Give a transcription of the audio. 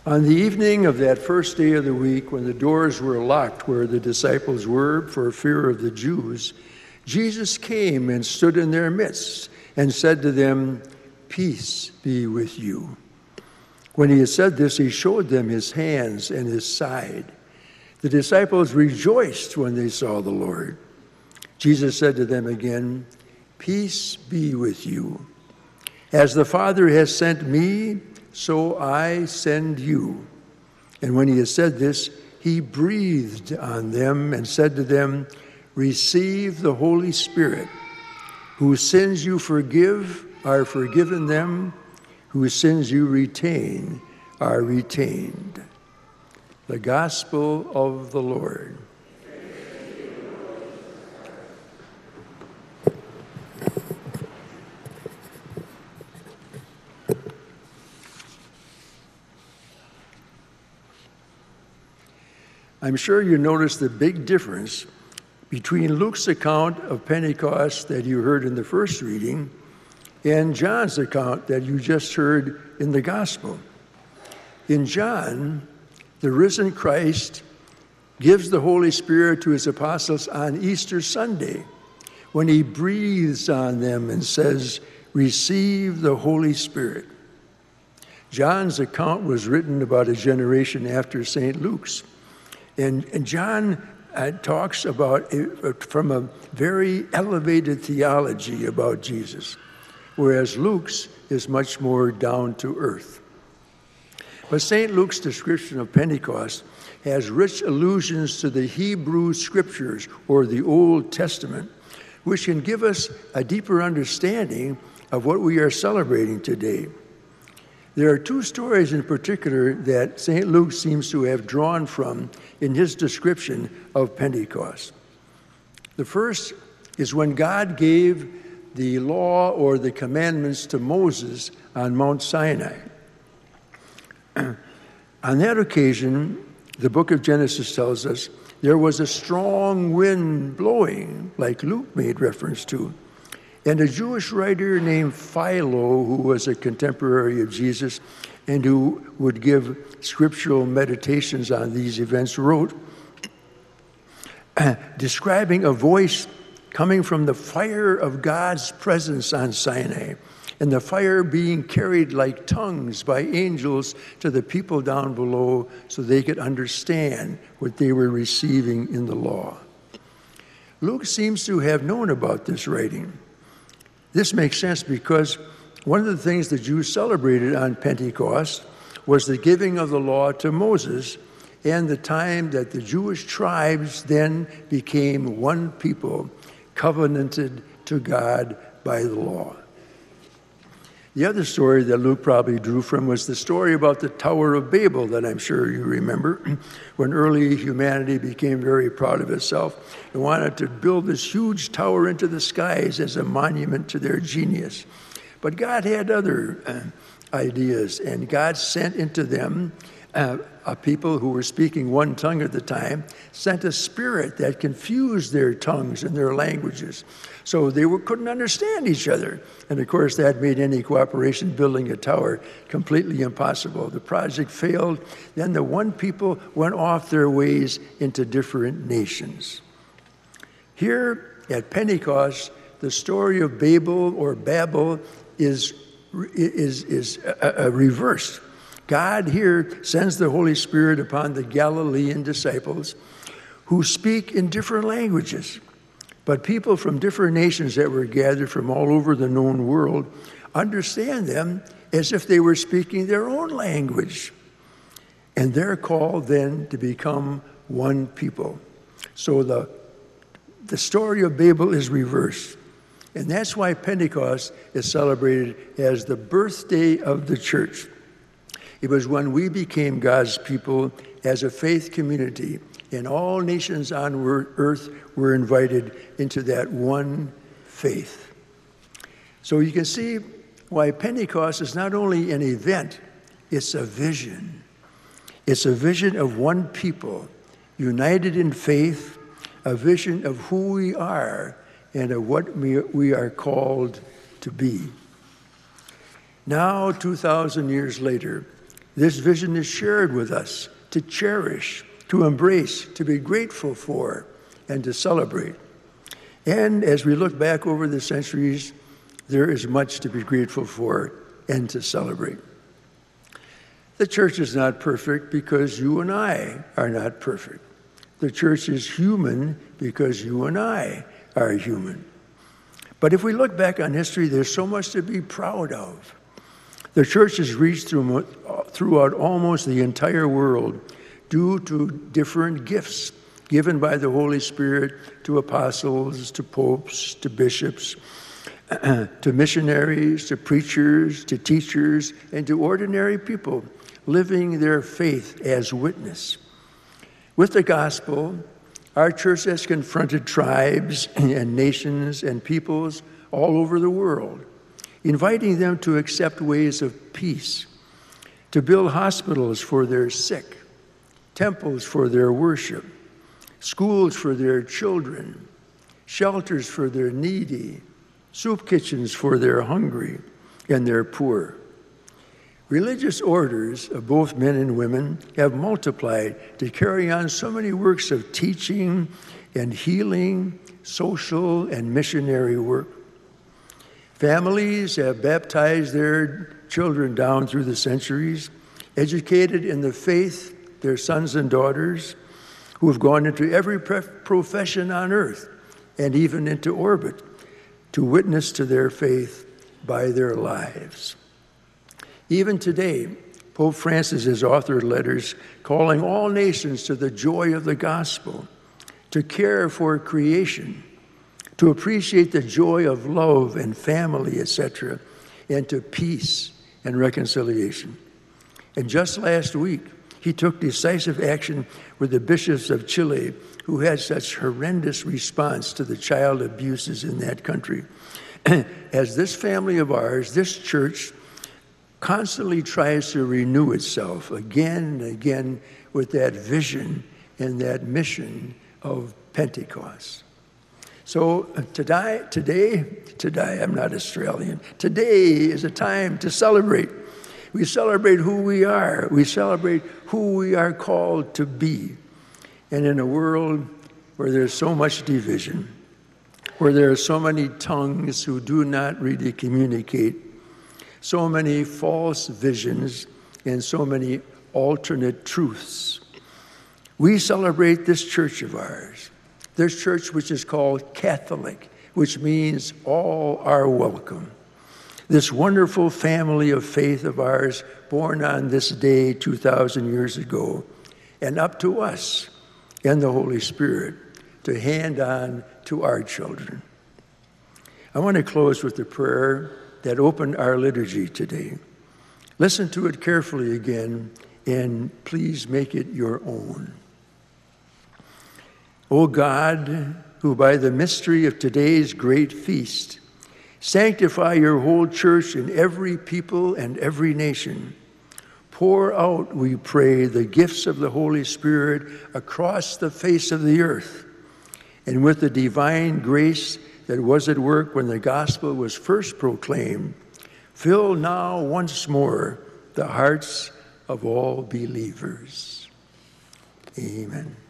On the evening of that first day of the week, when the doors were locked where the disciples were for fear of the Jews, Jesus came and stood in their midst and said to them, "Peace be with you." When he had said this, he showed them his hands and his side. The disciples rejoiced when they saw the Lord. Jesus said to them again, "Peace be with you. As the Father has sent me, so I send you." And when he had said this, he breathed on them and said to them, "Receive the Holy Spirit. Whose sins you forgive are forgiven them. Whose sins you retain are retained." The Gospel of the Lord. I'm sure you noticed the big difference between Luke's account of Pentecost that you heard in the first reading and John's account that you just heard in the Gospel. In John, the risen Christ gives the Holy Spirit to his apostles on Easter Sunday when he breathes on them and says, "Receive the Holy Spirit." John's account was written about a generation after St. Luke's. And John talks about from a very elevated theology about Jesus, whereas Luke's is much more down to earth. But St. Luke's description of Pentecost has rich allusions to the Hebrew Scriptures or the Old Testament, which can give us a deeper understanding of what we are celebrating today. There are two stories in particular that St. Luke seems to have drawn from in his description of Pentecost. The first is when God gave the law or the commandments to Moses on Mount Sinai. On that occasion, the book of Genesis tells us, there was a strong wind blowing, like Luke made reference to. And a Jewish writer named Philo, who was a contemporary of Jesus and who would give scriptural meditations on these events, wrote, describing a voice coming from the fire of God's presence on Sinai, and the fire being carried like tongues by angels to the people down below so they could understand what they were receiving in the law. Luke seems to have known about this writing. This makes sense because one of the things the Jews celebrated on Pentecost was the giving of the law to Moses and the time that the Jewish tribes then became one people, covenanted to God by the law. The other story that Luke probably drew from was the story about the Tower of Babel that I'm sure you remember, when early humanity became very proud of itself and wanted to build this huge tower into the skies as a monument to their genius. But God had other ideas, and God sent into them a people who were speaking one tongue at the time, sent a spirit that confused their tongues and their languages. So they couldn't understand each other. And of course, that made any cooperation building a tower completely impossible. The project failed. Then the one people went off their ways into different nations. Here at Pentecost, the story of Babel or Babel is reversed. God here sends the Holy Spirit upon the Galilean disciples who speak in different languages. But people from different nations that were gathered from all over the known world understand them as if they were speaking their own language. And they're called then to become one people. So the story of Babel is reversed. And that's why Pentecost is celebrated as the birthday of the church. It was when we became God's people as a faith community, and all nations on earth were invited into that one faith. So you can see why Pentecost is not only an event, it's a vision. It's a vision of one people, united in faith, a vision of who we are and of what we are called to be. Now, 2,000 years later, This vision is shared with us to cherish, to embrace, to be grateful for, and to celebrate. And as we look back over the centuries, there is much to be grateful for and to celebrate. The church is not perfect because you and I are not perfect. The church is human because you and I are human. But if we look back on history, there's so much to be proud of. The church has reached throughout almost the entire world due to different gifts given by the Holy Spirit to apostles, to popes, to bishops, to missionaries, to preachers, to teachers, and to ordinary people living their faith as witness. With the gospel, our church has confronted tribes and nations and peoples all over the world, inviting them to accept ways of peace, to build hospitals for their sick, temples for their worship, schools for their children, shelters for their needy, soup kitchens for their hungry and their poor. Religious orders of both men and women have multiplied to carry on so many works of teaching and healing, social and missionary work. Families have baptized their children down through the centuries, educated in the faith their sons and daughters, who have gone into every profession on earth and even into orbit to witness to their faith by their lives. Even today, Pope Francis has authored letters calling all nations to the joy of the gospel, to care for creation, to appreciate the joy of love and family, etc., and to peace and reconciliation. And just last week, he took decisive action with the bishops of Chile, who had such horrendous response to the child abuses in that country. As this family of ours, this church, constantly tries to renew itself again and again with that vision and that mission of Pentecost. So today, I'm not Australian, today is a time to celebrate. We celebrate who we are. We celebrate who we are called to be. And in a world where there's so much division, where there are so many tongues who do not really communicate, so many false visions, and so many alternate truths, we celebrate this church of ours, this church which is called Catholic, which means all are welcome. This wonderful family of faith of ours, born on this day 2,000 years ago, and up to us and the Holy Spirit to hand on to our children. I want to close with the prayer that opened our liturgy today. Listen to it carefully again, and please make it your own. O God, who by the mystery of today's great feast sanctify your whole church in every people and every nation, pour out, we pray, the gifts of the Holy Spirit across the face of the earth, and with the divine grace that was at work when the gospel was first proclaimed, fill now once more the hearts of all believers. Amen.